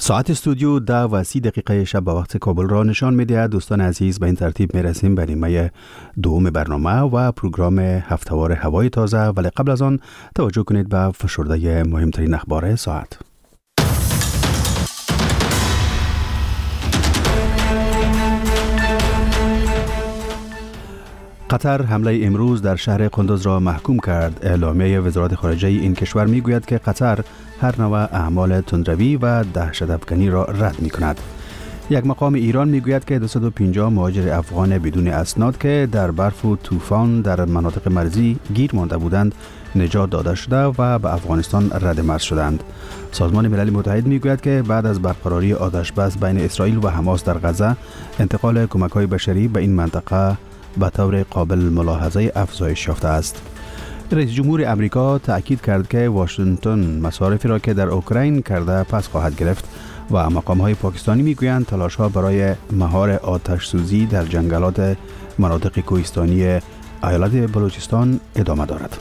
ساعت استودیو 10:30 شب به وقت کابل را نشان می‌دهد. دوستان عزیز، به این ترتیب می‌رسیم به نیمه دوم برنامه و پروگرام هفتهوار هوای تازه، ولی قبل از آن توجه کنید به فشرده مهمترین اخبار ساعت. قطر حمله امروز در شهر قندوز را محکوم کرد. اعلامیه وزارت خارجه این کشور میگوید که قطر هر نوع اعمال تندروی و دهشت‌افکنی را رد می‌کند. یک مقام ایران میگوید که 250 مهاجر افغان بدون اسناد که در برف و طوفان در مناطق مرزی گیر مانده بودند نجات داده شده و به افغانستان رد مرز شدند. سازمان ملل متحد میگوید که بعد از برقراری آتش بس بین اسرائیل و حماس در غزه، انتقال کمک‌های بشری به این منطقه به طور قابل ملاحظه افزایش یافته است. رئیس جمهور امریکا تأکید کرد که واشنگتن مصارفی را که در اوکراین کرده پس خواهد گرفت و مقام‌های پاکستانی میگویند تلاش‌ها برای مهار آتش سوزی در جنگلات مناطق کوهستانی ایالت بلوچستان ادامه دارد.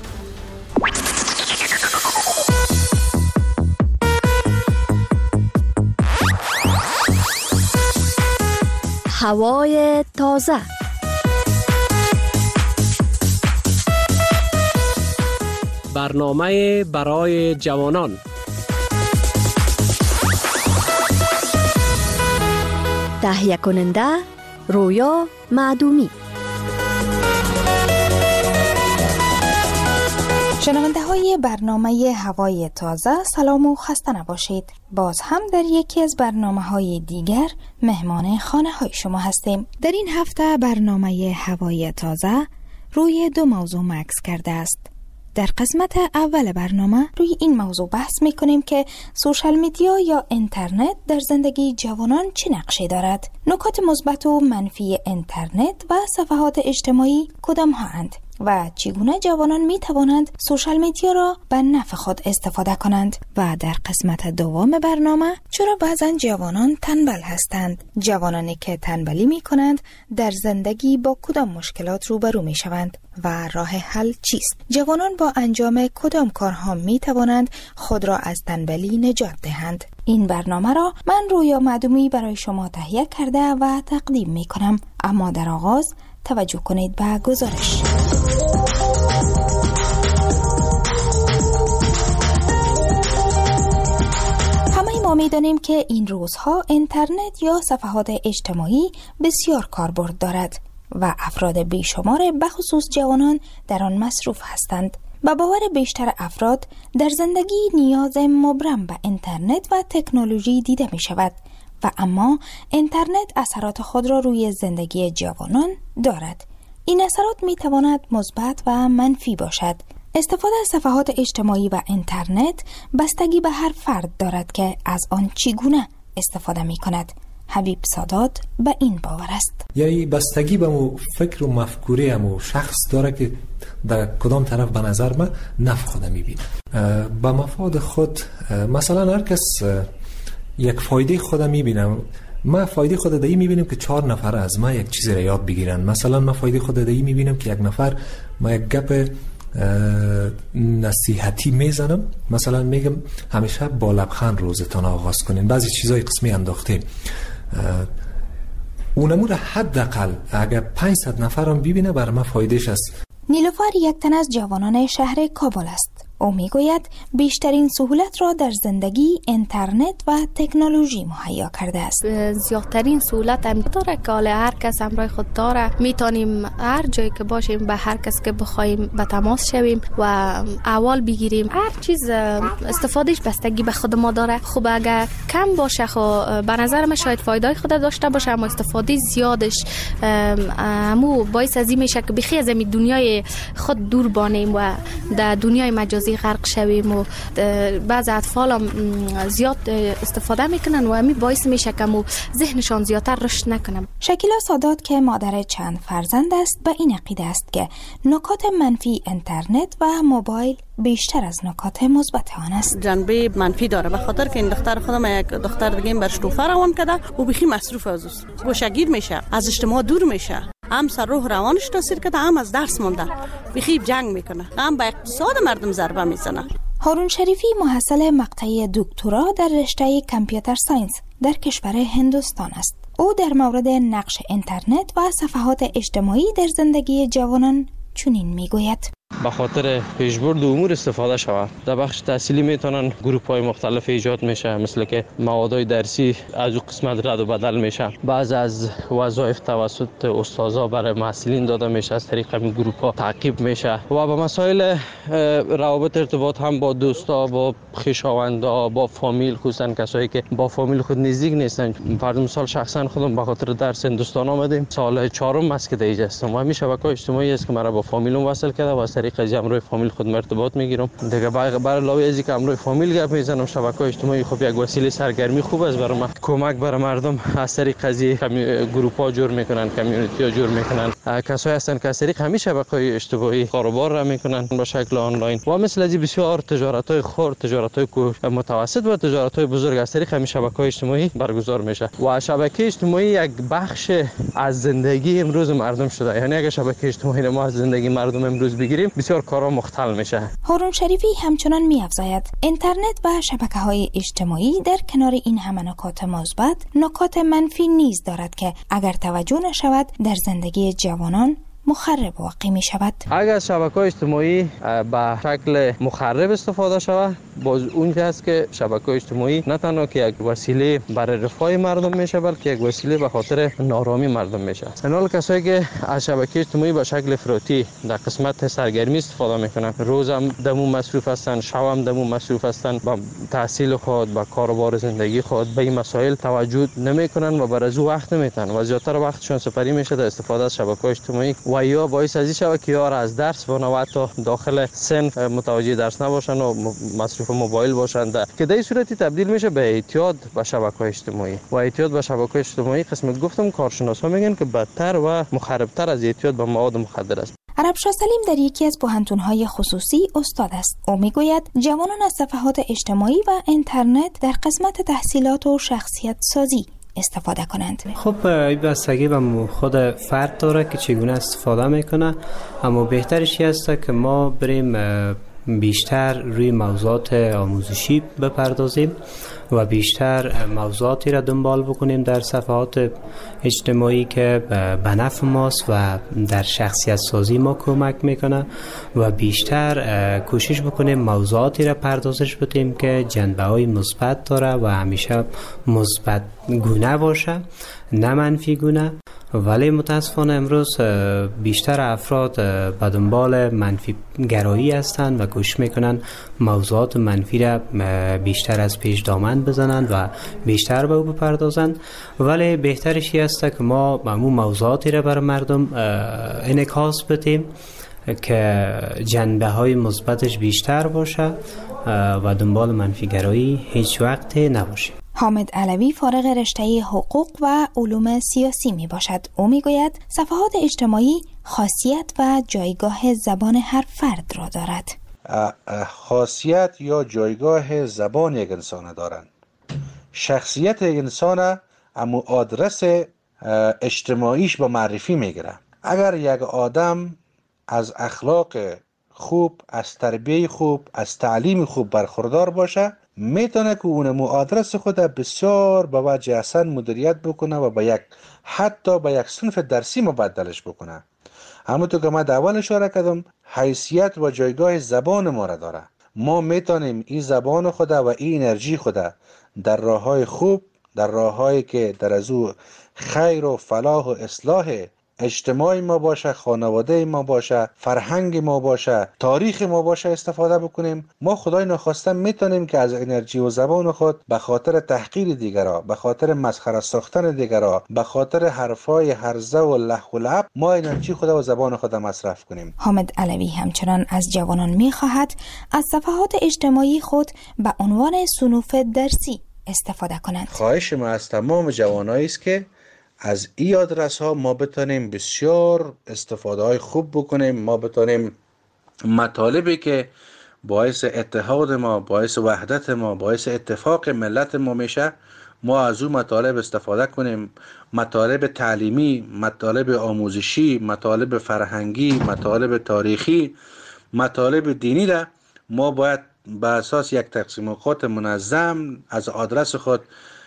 هوای تازه. برنامه برای جوانان. تهیه کننده رویا معدومی. شنونده های برنامه هوای تازه، سلام و خسته نباشید. باز هم در یکی از برنامه های دیگر مهمان خانه های شما هستیم. در این هفته برنامه هوای تازه روی دو موضوع مکس کرده است. در قسمت اول برنامه روی این موضوع بحث میکنیم که سوشال میدیا یا اینترنت در زندگی جوانان چه نقشی دارد؟ نکات مثبت و منفی اینترنت و صفحات اجتماعی کدام ها اند و چگونه جوانان می توانند سوشال میدیا را به نفع خود استفاده کنند؟ و در قسمت دوم برنامه چرا بعضا جوانان تنبل هستند؟ جوانانی که تنبلی می کنند در زندگی با کدام مشکلات روبرو می شوند و راه حل چیست؟ جوانان با انجام کدام کارها می توانند خود را از تنبلی نجات دهند؟ این برنامه را من رویا معدومی برای شما تهیه کرده و تقدیم می کنم. اما در آغاز توجه کنید به گزارش. همه ما می‌دانیم که این روزها اینترنت یا صفحات اجتماعی بسیار کاربرد دارد و افراد بیشمار بخصوص جوانان در آن مصروف هستند. با باور بیشتر افراد در زندگی نیاز مبرم به اینترنت و تکنولوژی دیده می شود و اما اینترنت اثرات خود را روی زندگی جوانان دارد. این اثرات می تواند مثبت و منفی باشد. استفاده از صفحات اجتماعی و اینترنت بستگی به هر فرد دارد که از آن چگونه استفاده می کند. حبیب سادات به این باور است. یعنی بستگی به مو فکر و مفکوره مو شخص داره که در کدام طرف به نظر من نفع خود می بینه. به مفاد خود مثلا هر کس یک فایده خود می بینه. ما فایده خود دایی می بینم که 4 نفر از ما یک چیزی را یاد بگیرن. مثلا ما فایده خود دایی می بینم که یک نفر ما یک گپ نصیحتی میزنم، مثلا میگم همیشه با لبخند روزتان آغاز کنین، بعضی چیزای قسمی انداختیم، اونمو را حداقل اگر 500 نفرم ببینه برای ما فایدهش است. نیلوفر یک تن از جوانان شهر کابل است. او میگوید بیشترین سهولت را در زندگی اینترنت و تکنولوژی مهیا کرده است. زیادترین سهولت هم داره که هر کس همراه خود داره، میتونیم هر جایی که باشیم به هر کس که بخوایم به تماس شویم و احوال بگیریم. هر چیز استفادهش بستگی به خود ما داره. خب اگر کم باشه خب به نظر من شاید فایده خود داشته باشه، اما استفاده زیادش همو باعث از این میشه که بخی از این دنیای خود دور بانیم و در دنیای مجازی غرق شویم و بعض اطفال هم زیاد استفاده میکنن و همین باعث میشه که ذهنشان زیادتر رشد نکنه. شکیلا سادات که مادر چند فرزند است به این عقیده است که نکات منفی اینترنت و موبایل بیشتر از نکات مثبت آن است. جنبه منفی داره به خاطر که این دختر خودم یک دختر دیگه برش توفه روان کرده و بخی مصروف از اوست، گوشگیر میشه، از اجتماع دور میشه، هم سر روح روانش تاثیر کرده، هم از درس مونده، بخی جنگ میکنه، هم به اقتصاد مردم ضربه میزنه. هارون شریفی محصل مقطع دکترا در رشته کامپیوتر ساینس در کشور هندوستان است. او در مورد نقش اینترنت و صفحات اجتماعی در زندگی جوانان چنین میگوید: به خاطر پیشبرد امور استفاده شود. در بخش تحصیلی میتونن گروپ های مختلف ایجاد میشه، مثل که موادهای درسی از اون قسمت رد و بدل میشه. بعض از وظایف توسط استادا برای محصلین داده میشه، از طریق این گروپ ها تعقیب میشه و به مسائل روابط ارتباط هم با دوستا، با خویشاوندا، با فامیل، خصوصا کسایی که با فامیل خود نزدیک نیستن. فرض مثال شخصا خودم به خاطر درس هندوستان آمدیم، سال 4م است که دیگه هستم و همین شبکه‌های اجتماعی است که مرا با فامیلم وصل کرده و از طریق از امروی فامیل خود ارتباط میگیرم. دیگه برای علاوه از اینکه امروی فامیل گپ میزنم، شبکه‌های اجتماعی خب یک وسیله سرگرمی خوب است برای من. کمک برای مردم از طریق از گروپ‌ها جور میکنن، کامیونیتی‌ها جور میکنن. کسایی هستن که از طریق همین شبکه‌های اجتماعی کاروبار را میکنن به شکل آنلاین و مثل از بسیار تجارت‌های خرد، تجارت‌های متوسط و تجارت‌های بزرگ از طریق همین شبکه‌های اجتماعی برگزار میشه و شبکه اجتماعی یک بخش از زندگی امروز مردم شده. یعنی اگه شبکه اجتماعی ما از زندگی مردم امروز بگیریم، بسیار کارا مختل میشه. هارون شریفی همچنان می‌افزاید اینترنت و شبکه‌های اجتماعی در کنار این همه نکات مثبت، نکات منفی نیز دارد که اگر توجه نشود در زندگی جوانان مخرب واقع می شود. اگر شبکه‌های اجتماعی به شکل مخرب استفاده شود، باز اون که هست که شبکه‌های اجتماعی نه تنها که یک وسیله برای رفاه مردم میشه، بلکه یک وسیله به خاطر نارامی مردم میشه. حالا کسایی که از شبکه اجتماعی به شکل افراطی در قسمت سرگرمی استفاده میکنن، روزم دمو مصروف هستن، شبم دمو مصروف هستن، با تحصیل خود، با کاروبار زندگی خود به این مسائل توجه نمیکنن و برای او وقت نمیتن و زیاتر وقتشون سپری میشه در استفاده از شبکه‌های اجتماعی و یا باعث از این شود که یار از درس و نوات داخل صنف متوجه درس نباشن و مصروف موبایل باشند، که در این صورتی تبدیل میشه به اعتیاد به شبکه‌های اجتماعی و اعتیاد به شبکه‌های اجتماعی قسمت گفتم کارشناسا میگن که بدتر و مخربتر از اعتیاد به مواد مخدر است. عربشاه سلیم در یکی از پوهنتون‌های خصوصی استاد است. او میگوید جوانان از صفحات اجتماعی و اینترنت در قسمت تحصیلات و شخصیت سازی استفاده کنند. خب این بستگی به خود فرد داره که چگونه استفاده میکنه، اما بهترش است که ما بریم بیشتر روی موضوعات آموزشی بپردازیم و بیشتر موضوعاتی را دنبال بکنیم در صفحات اجتماعی که به نفع ماست و در شخصیت سازی ما کمک میکنه و بیشتر کوشش بکنیم موضوعاتی را پردازش بدیم که جنبه های مثبت داره و همیشه مثبت گونه باشه، نه منفی گونه. ولی متاسفانه امروز بیشتر افراد به دنبال منفی گرایی هستند و کوشش میکنن موضوعات منفی را بیشتر از پیش دامن بزنند و بیشتر به او بپردازند. ولی بهترش است که ما همون موضوعاتی را بر مردم انعکاس بدیم که جنبه های مثبتش بیشتر باشه و دنبال منفی گرایی هیچ وقت نباشه. حامد علوی فارغ رشته حقوق و علوم سیاسی می باشد. او می گوید صفحات اجتماعی خاصیت و جایگاه زبان هر فرد را دارد. خاصیت یا جایگاه زبان یک انسان دارند. شخصیت یک انسان اما آدرس اجتماعیش با معرفی میگیره. اگر یک آدم از اخلاق خوب، از تربیه خوب، از تعلیم خوب برخوردار باشه، میتونه که اون آدرس خود بسیار به وجه احسن مدیریت بکنه و حتی به یک صنف درسی مبدلش بکنه. همونطور که من در اول اشاره کردم، حیثیت و جایگاه زبان ما را داره. ما میتونیم این زبان خود و این انرژی خود در راههای خوب، در راههایی که در از او خیر و فلاح و اصلاح اجتماعی ما باشه، خانواده ما باشه، فرهنگ ما باشه، تاریخ ما باشه استفاده بکنیم. ما خدای ناخواسته میتونیم که از انرژی و زبان خود به خاطر تحقیر دیگرها، به خاطر مسخره ساختن دیگرها، به خاطر حرفای هرزه و لهو و لعب ما انرژی خود و زبان خود مصرف کنیم. حامد علوی همچنان از جوانان میخواهد از صفحات اجتماعی خود به عنوان صنوف درسی استفاده کنند. خواهش ما از تمام جوانایی است که از این آدرس ها ما بتونیم بسیار استفاده های خوب بکنیم. ما بتونیم مطالبی که باعث اتحاد ما، باعث وحدت ما، باعث اتفاق ملت ما میشه، ما از اون مطالب استفاده کنیم. مطالب تعلیمی، مطالب آموزشی، مطالب فرهنگی، مطالب تاریخی، مطالب دینی را ما باید به اساس یک تقسیم اوقات منظم از آدرس خود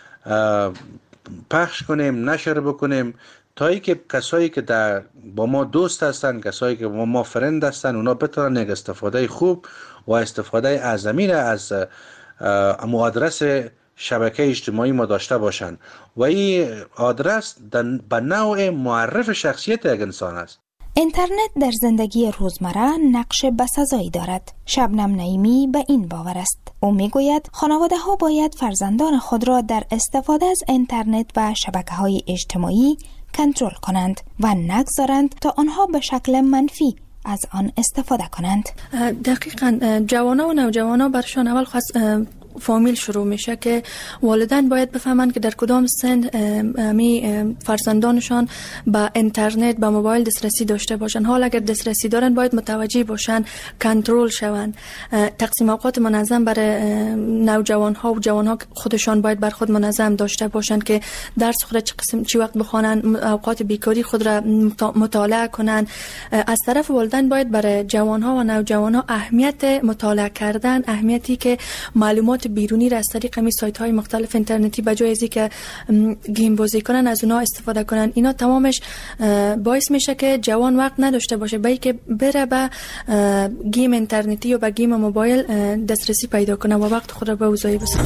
پخش کنیم، نشر بکنیم، تا ای که کسایی که با ما دوست هستن، کسایی که با ما فرند هستن، اونا بتونن یک استفاده خوب و استفاده اعظمی را از آدرس شبکه اجتماعی ما داشته باشند و این آدرس به نوع معرف شخصیت یک انسان است. اینترنت در زندگی روزمره نقش بسزایی دارد. شبنم نعیمی به این باور است. او میگوید خانواده ها باید فرزندان خود را در استفاده از اینترنت و شبکه های اجتماعی کنترل کنند و نگذارند تا آنها به شکل منفی از آن استفاده کنند. دقیقاً جوانان و نوجوانان برشان اول فامیل شروع میشه که والدین باید بفهمند که در کدام سن فرزندانشان به اینترنت، به موبایل دسترسی داشته باشند. حال اگر دسترسی دارن باید متوجه باشند، کنترل شوند. تقسیم اوقات منظم برای نوجوان ها و جوان ها خودشان باید بر خود منظم داشته باشند که درس خود چه وقت بخوانند، اوقات بیکاری خود را مطالعه کنند. از طرف والدین باید برای جوان ها و نوجوان ها اهمیت مطالعه کردن، اهمیتی که معلومات بیرونی را از طریق می سایت های مختلف اینترنتی به جای از اینکه گیم بازی کنن از اونها استفاده کنن، اینا تمامش باعث میشه که جوان وقت نداشته باشه بلکه بره به گیم اینترنتی یا به گیم موبایل دسترسی پیدا کنه و وقت خود را به اوضاعی بسازه.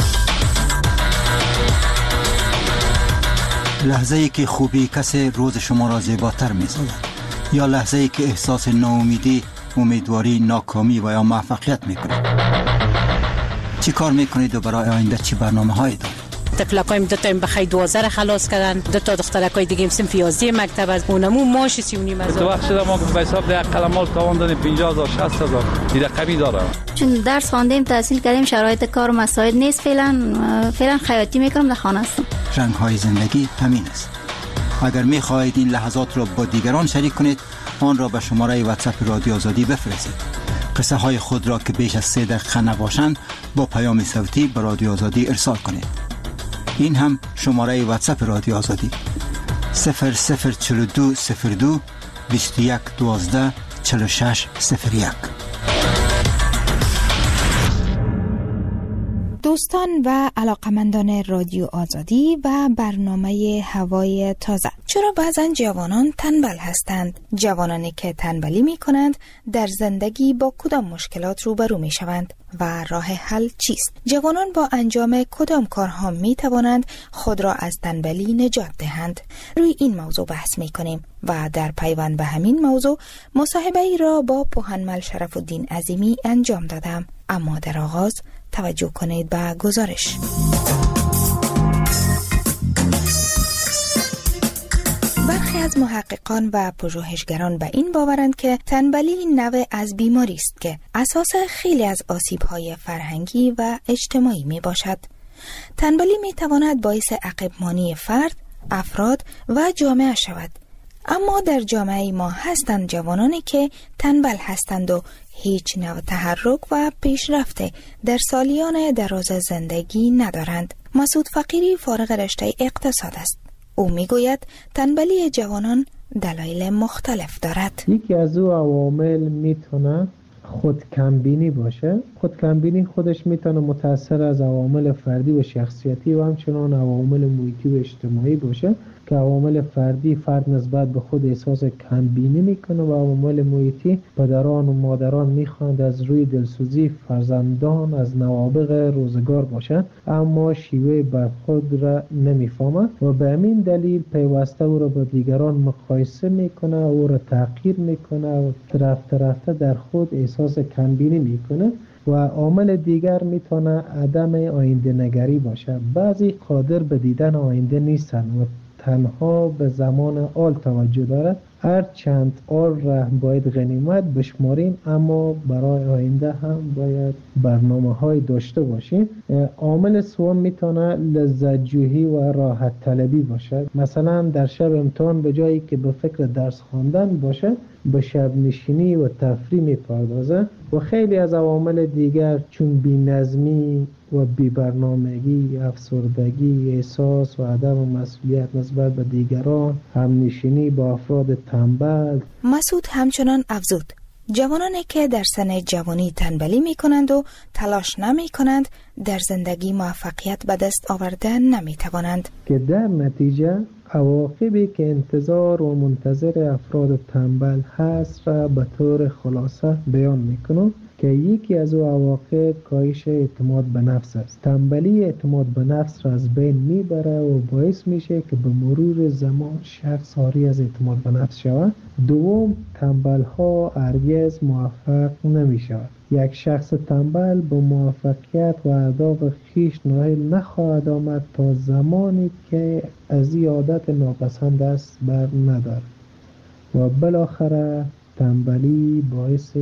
لحظه ای که خوبی کسی روز شما را زیباتر می‌سازد یا لحظه ای که احساس ناامیدی، امیدواری، ناکامی و یا موفقیت می‌کنید. چی کار میکنید و برای آینده چی برنامه‌هایی دارید؟ تفلکایم دو تا بخای 12 خلاص کردن، دو تا دخترکای دیگه صنف 11 مکتب از اونمو ماش 39 هزار. تو وقت شده ما به حساب ده قلمال تاوان دادیم 50000 60000 این رقمی داره. چون درس خواندیم، تحصیل کردیم، شرایط کار مساعد نیست، فعلا خیاطی میکنم، در خانه هستم. رنگ‌های زندگی همین است. اگر می‌خواهید این لحظات را با دیگران شریک کنید، آن را به شماره واتساپ رادیو آزادی بفرستید. قصه های خود را که بیش از 3 دقیقه نباشند با پیام صوتی به رادیو آزادی ارسال کنید. این هم شماره واتساپ رادیو آزادی 004202 21 12 46 01. دوستان و علاقمندان رادیو آزادی و برنامه هوای تازه، چرا بعضا جوانان تنبل هستند؟ جوانانی که تنبلی می کنند در زندگی با کدام مشکلات روبرو می شوند و راه حل چیست؟ جوانان با انجام کدام کارها می توانند خود را از تنبلی نجات دهند؟ روی این موضوع بحث می کنیم و در پیوند به همین موضوع مصاحبه ای را با پوهنمل شرف الدین عظیمی انجام دادم. اما در آغاز توجه کنید به گزارش. برخی از محققان و پژوهشگران به این باورند که تنبلی نوع از بیماری است که اساس خیلی از آسیب‌های فرهنگی و اجتماعی می باشد. تنبلی می تواند باعث عقب‌مانی فرد، افراد و جامعه شود. اما در جامعه ما هستند جوانانی که تنبل هستند و هیچ نوع تحرک و پیشرفت در سالیان دراز زندگی ندارند. مسعود فقیری فارغ رشته اقتصاد است. او میگوید تنبلی جوانان دلایل مختلف دارد. یکی از او عوامل میتونه خودکمبینی باشه. خودکمبینی خودش میتونه متأثر از عوامل فردی و شخصیتی و همچنان عوامل محیطی و اجتماعی باشه که عوامل فردی فرد نسبت به خود احساس کمبینی میکنه و عوامل محیطی پدران و مادران میخواند از روی دلسوزی فرزندان از نوابغ روزگار باشند اما شیوه برخورد را نمیفهمند و به همین دلیل پیوسته او را با دیگران مقایسه میکنه، او را تحقیر میکنه و رفته در خود احساس کمبینی میکنه. و عامل دیگر میتونه عدم آینده نگری باشه. بعضی قادر به دیدن آینده نیستن و تنها به زمان آل توجه دارد. هر چند آل را باید غنیمت بشماریم اما برای آینده هم باید برنامه‌های داشته باشیم. عامل سوم میتونه لذت جویی و راحت طلبی باشه. مثلا در شب امتحان به جایی که به فکر درس خواندن باشه به شب نشینی و تفریح میپردازه. و خیلی از عوامل دیگر چون بی‌نظمی و بی‌برنامگی، افسردگی، احساس و عدم مسئولیت نسبت به دیگران، همنشینی با افراد تنبل. مسعود همچنان افزود جوانانی که در سن جوانی تنبلی می کنند و تلاش نمی کنند در زندگی موفقیت به دست آورده نمی توانند. که در نتیجه عواقبی که انتظار و منتظر افراد تنبل هست را به طور خلاصه بیان می کنم که یکی از او عواقب کاهش اعتماد به نفس است. تنبلی اعتماد به نفس را از بین میبره و باعث میشه که به مرور زمان شخص عاری از اعتماد به نفس شود. دوم، تنبل ها هرگز موفق نمی شود. یک شخص تنبل به موفقیت و اهداف خویش نائل نخواهد آمد تا زمانی که از این عادت ناپسند است بر ندارد و بالاخره تنبلی باعث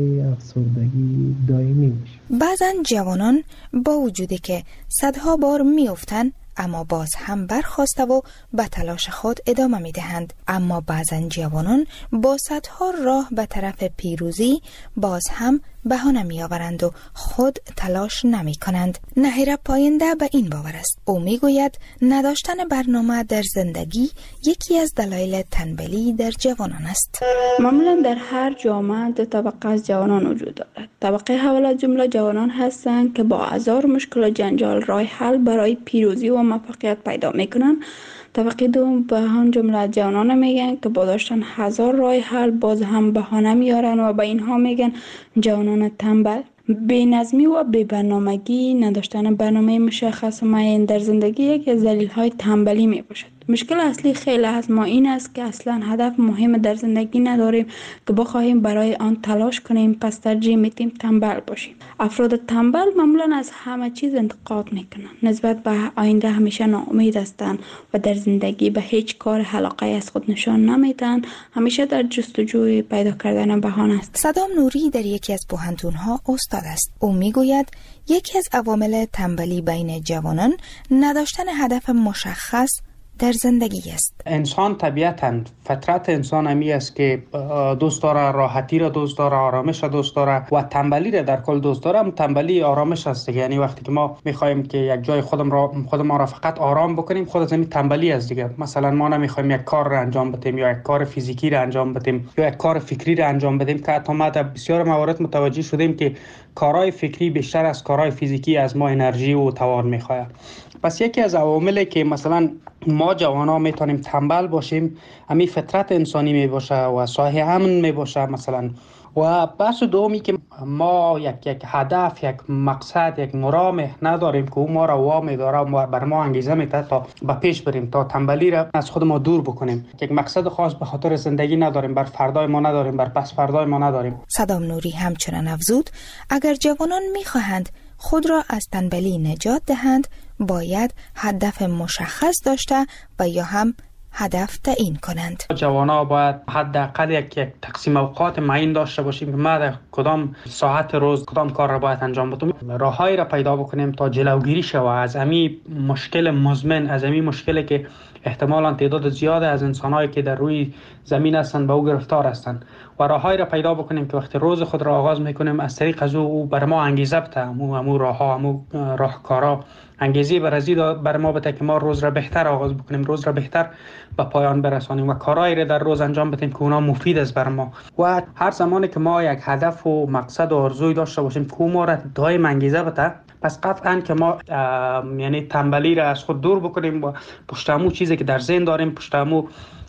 افسردگی دائمی میشه. بعضن جوانان با وجودی که صدها بار میافتند اما باز هم برخاسته و به تلاش خود ادامه میدهند. اما بعضن جوانان با صدها راه به طرف پیروزی باز هم بهانه میآورند و خود تلاش نمی کنند. نهیر پاینده به این باور است. او میگوید نداشتن برنامه در زندگی یکی از دلایل تنبلی در جوانان است. معمولا در هر جامعه دو طبقه از جوانان وجود دارد. طبقه اول از جمله جوانان هستند که با هزار مشکل و جنجال راه حل برای پیروزی و موفقیت پیدا میکنند. طبقه دوم به هم جمله جوانان میگن که با داشتن هزار راه حل باز هم بهانه میارن و به اینها میگن جوانان تنبل. بی‌نظمی و بی‌برنامگی، نداشتن برنامه مشخص و معین در زندگی یکی از دلایل تنبلی میباشد. مشکل اصلی خیلی از ما این است که اصلا هدف مهم در زندگی نداریم که بخواهیم برای آن تلاش کنیم، پس ترجیح میدیم تنبل باشیم. افراد تنبل معمولا از همه چیز انتقاد میکنند، نسبت به آینده همیشه ناامید هستند و در زندگی به هیچ کار علاقه از خود نشان نمیدن، همیشه در جستجوی پیدا کردن بهانه است. صدام نوری در یکی از پوهنتون‌ها استاد است. او میگوید یکی از عوامل تنبلی بین جوانان نداشتن هدف مشخص در زندگی است. انسان طبیعتاً فطرت انسان همی است که دوست داره، راحتی را دوست داره، آرامش را دوست داره و تنبلی را در کل دوست داره. تنبلی آرامش است. یعنی وقتی که ما میخوایم که یک جای خود ما را فقط آرام بکنیم، خود از همین تنبلی است دیگه. مثلا ما نمیخوایم یک کار را انجام بدیم یا یک کار فیزیکی را انجام بدیم یا یک کار فکری را انجام بدیم که حتی ما در بسیار موارد متوجه شدیم که کارهای فکری بیشتر از کارهای فیزیکی از ما انرژی و توان میخواد. پس یکی از عواملی که مثلا ما جوانا میتونیم تنبل باشیم همین فطرت انسانی میباشه و صاحب امن میباشه مثلا. و بحث دومی که ما یک هدف، یک مقصد، یک مرام نداریم که او ما را وامی داره و بر ما انگیزه میده تا به پیش بریم، تا تنبلی را از خود ما دور بکنیم. یک مقصد خاص به خاطر زندگی نداریم، بر فردای ما نداریم، بر پس فردای ما نداریم. صدام نوری همچنان افزود اگر جوانان میخواهند خود را از تنبلی نجات دهند باید هدف مشخص داشته و یا هم هدف تعیین کنند. جوانا باید حداقل یک تقسیم اوقات معین داشته باشیم که ما در کدام ساعت روز کدام کار را باید انجام بدیم. راههایی را پیدا بکنیم تا جلوگیری شود از همین مشکل مزمن، از همین مشکلی که احتمالاً تعداد زیاد از انسان‌هایی که در روی زمین هستند به او گرفتار هستند و راههایی را پیدا بکنیم که وقتی روز خود را آغاز میکنیم از طریق از او بر ما انگیزه بده، همون راهها، همون راهکارها انگیزه بر ما بده که ما روز را بهتر آغاز بکنیم، روز را بهتر به پایان برسانیم و کارهایی را در روز انجام بدیم که اونا مفید است بر ما. و هر زمانی که ما یک هدف و مقصد و آرزوی داشته باشیم که ما را دائم انگیزه بده، پس قطعاً که ما یعنی تنبلی را از خود دور بکنیم و پشت همون چیزی که در ذهن داریم پشت همون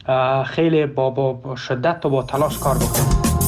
خیلی با شدت و با تلاش کار بکنیم.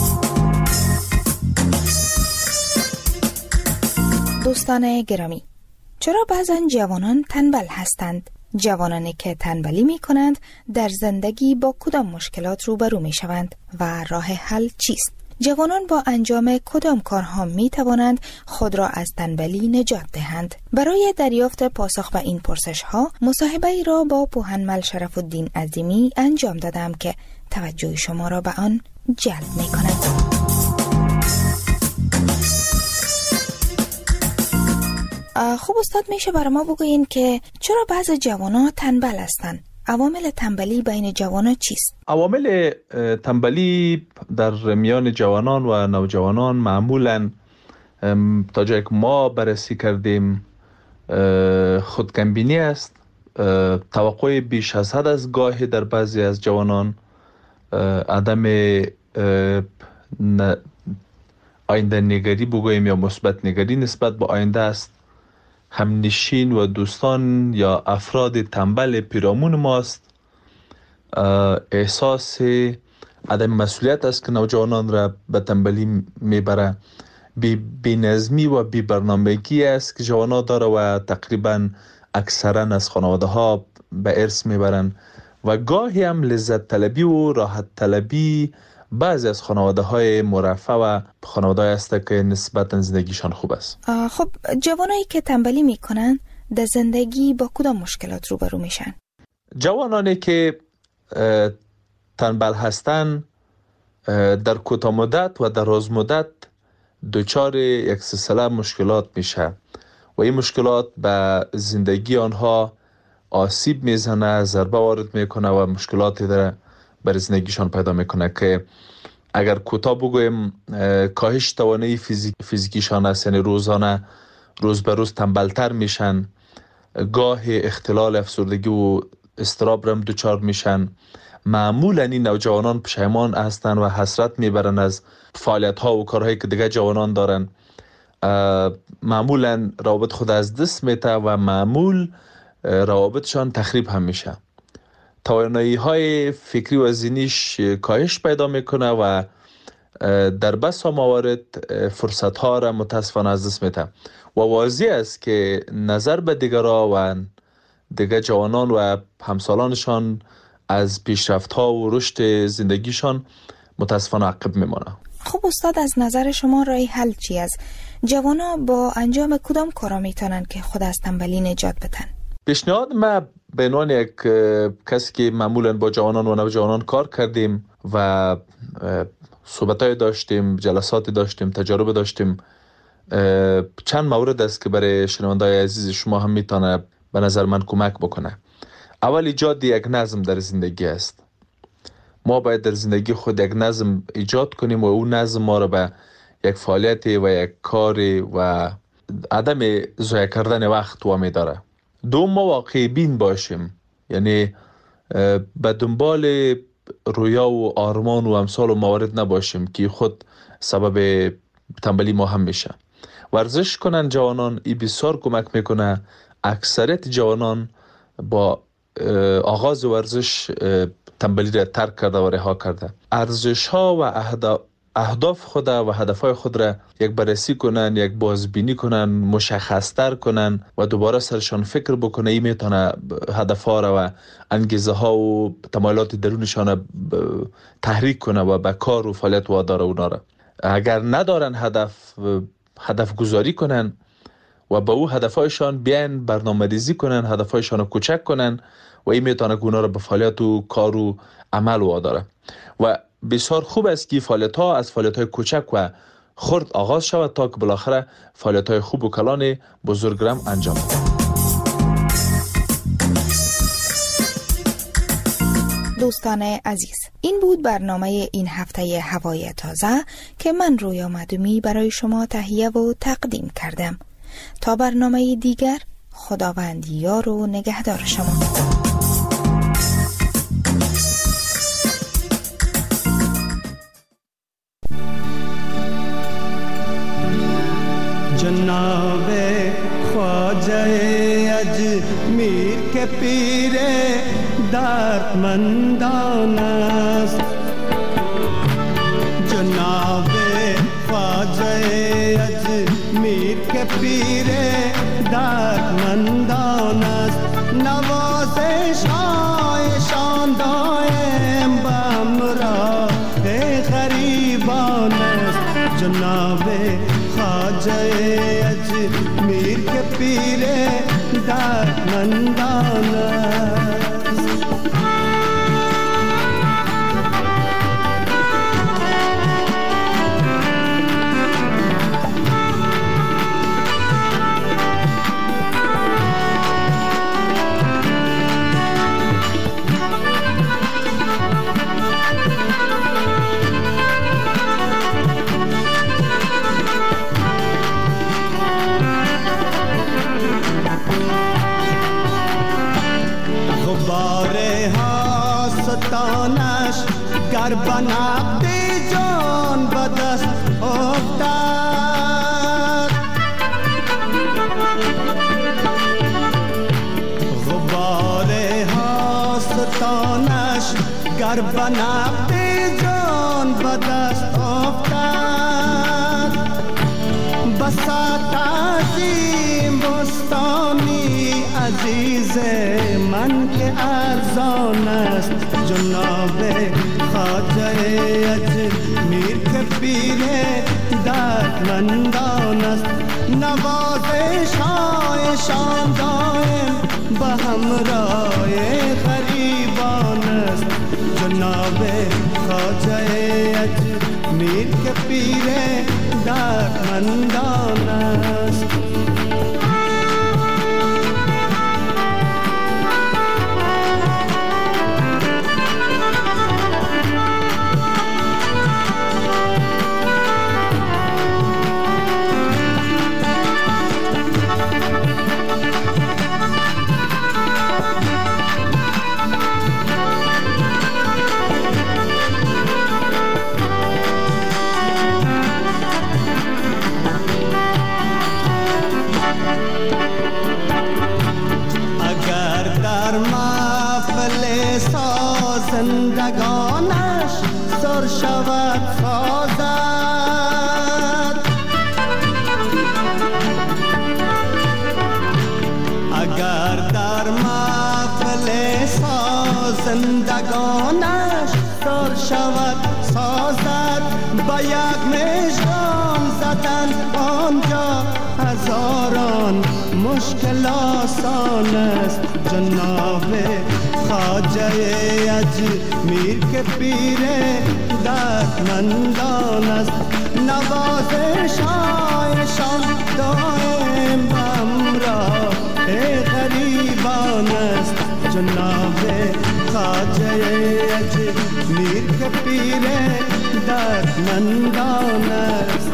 دوستان گرامی، چرا بعضن جوانان تنبل هستند؟ جوانانی که تنبلی می کنند در زندگی با کدام مشکلات روبرو می شوند و راه حل چیست؟ جوانان با انجام کدام کارها می توانند خود را از تنبلی نجات دهند؟ برای دریافت پاسخ به این پرسش ها مصاحبه ای را با پوهنمل شرف الدین عظیمی انجام دادم که توجه شما را به آن جلب می کند. خوب استاد، میشه برای ما بگوین که چرا بعض جوانان تنبل هستند؟ عوامل تنبلی بین جوانان چیست؟ عوامل تنبلی در میان جوانان و نوجوانان معمولاً تا جایی که ما بررسی کردیم خودکمبینی است، توقع بیش از حد از گاهی در بعضی از جوانان، عدم آینده نگری بگوییم یا مثبت نگری نسبت به آینده است. همنشین و دوستان یا افراد تنبل پیرامون ماست. احساس عدم مسئولیت است که نوجوانان را به تنبلی میبره. بی نظمی و بی برنامگی است که جوانان داره و تقریبا اکثرا از خانواده ها به ارث میبرن و گاهی هم لذت طلبی و راحت طلبی بعضی از خانواده های مرفه و خانواده های است که نسبتا زندگیشان خوب است. خب جوانایی که تنبلی میکنن در زندگی با کدام مشکلات روبرو میشن؟ جوانانی که تنبل هستن در کوتاه مدت و دراز مدت دچار یک سلسله مشکلات میشه و این مشکلات به زندگی آنها آسیب میزنه، ضربه وارد میکنه و مشکلاتی در بر زندگیشان پیدا میکنه که اگر کوتاه بگویم کاهش توانایی فیزیکیشان است، یعنی روزانه روز به روز تنبلتر میشن، گاه اختلال افسردگی و اضطراب هم دچار میشن. معمولا این نوجوانان پشیمان هستند و حسرت میبرن از فعالیت ها و کارهایی که دیگه جوانان دارن. معمولا روابط خود از دست میته و معمول روابطشان تخریب هم میشه. توانایی های فکری و ذهنیش کاهش پیدا میکنه و در بسا موارد فرصت ها را متاسفانه از دست میته و واضح است که نظر به دیگرها و دیگر جوانان و همسالانشان از پیشرفت ها و رشد زندگیشان متاسفانه عقب میمانه. خب استاد، از نظر شما راه حل چی است؟ جوانا با انجام کدام کارا میتونن که خود از تنبلی نجات بدن؟ پیشنهاد ما به عنوان یک کسی که معمولا با جوانان و نوجوانان کار کردیم و صحبتای داشتیم، جلساتی داشتیم، تجارب داشتیم، چند مورد است که برای شنوندای عزیز شما هم میتونه به نظر من کمک بکنه. اول ایجاد یک نظم در زندگی است. ما باید در زندگی خود یک نظم ایجاد کنیم و اون نظم ما رو به یک فعالیت و یک کار و عدم ضایع کردن وقت وامی داره. دوم، ما واقعی بین باشیم، یعنی به دنبال رویا و آرمان و امثال و موارد نباشیم که خود سبب تنبلی ما هم میشه. ورزش کنن جوانان، این بسیار کمک میکنه. اکثریت جوانان با آغاز ورزش تنبلی را ترک کرده و رها کرده. ارزش ها و اهداف خود و هدف های خود را یک بررسی کنن، یک بازبینی کنن، مشخص‌تر کنن و دوباره سرشان فکر بکنه. این میتونه هدف ها را و انگیزه ها و تمایلات درونشان تحریک کنه و به کار و فعالیت واداره اونا را. اگر ندارن هدف گذاری کنن و به او هدفهایشان بیان برنامه‌ریزی کنن، هدفهایشان رو کوچک کنن و این میتونه که اونا رو به فعالیت و کار و عمل واداره. و بسیار خوب است که فعالیت ها از فعالیت های کوچک و خرد آغاز شود تا که بالاخره فعالیت های خوب و کلان بزرگ را انجام دهد. دوستان عزیز، این بود برنامه این هفته هوای تازه که من رویا معدومی برای شما تهیه و تقدیم کردم. تا برنامه دیگر، خداوند یار و نگهدار شما. جناب خواجه اجمیر کے پیر دردمندان است. جناب خواجه اجمیر کے پیر دردمندان است. نوازش هایشان دائم بامراه غریبان است. جناب خواجه اجمیر کے پیر دردمندان است. گر بنابدی جان بدست افتاد گر بنفت جان به دست افتد بسات عظیم بستانی عزیز من که ارزان است جناب خواجه اجمیر که پیر دردمندان است نوازش هایشان دائم به همراه غریبان است جناب خواجه اجمیر که پیر دردمندان است زندگانش سر شود سازد اگر در محفل زندگانش سر شود سازد با یک مژگان زدن آنجا هزاران مشکل آسان است جناب خواجه اجمیر که پیر دردمندان است نوازش هایشان دائم همراه غریبان است جناب خواجه اجمیر که پیر دردمندان است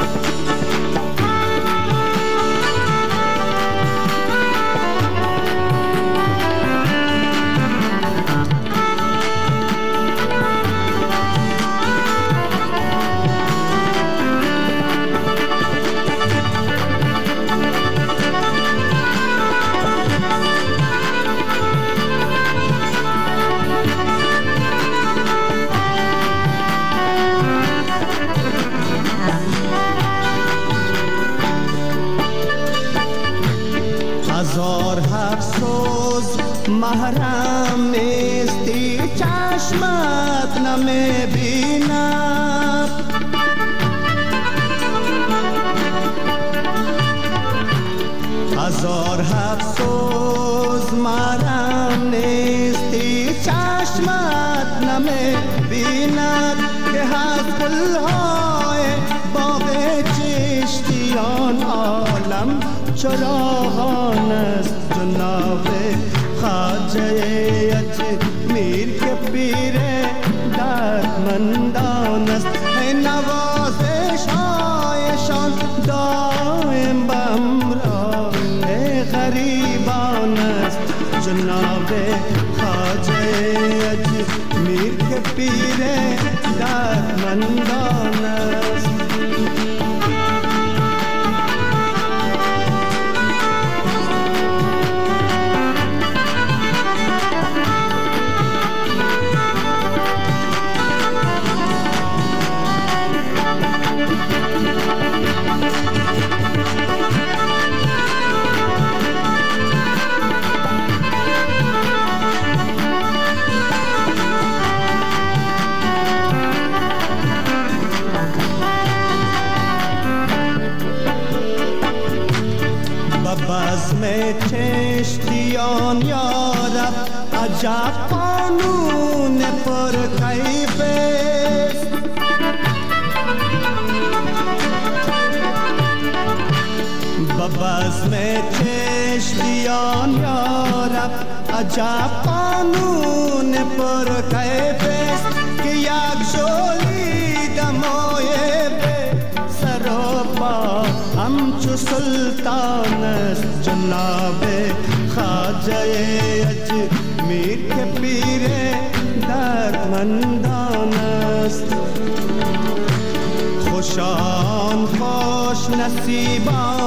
محرم نیستی چشمت نمیبیند هزار افسوس محرم نیستی چشمت نمیبیند که از گلهای باغ چشتیان عالم چراغان است جناب خواجه اجمیر که پیر دردمندان است نوازش هایشان دائم به همراه غریبان است جناب خواجه اجمیر که پیر دردمندان است بزم چشتیان یارب عجب قانون پر کیف است بزم چشتیان یارب عجب قانون پر کیف است که یک جولی دمای به سر و پا همچو سلطان است جناب خواجه اجمیر که پیر دردمندان است خوشان خوش نصیبان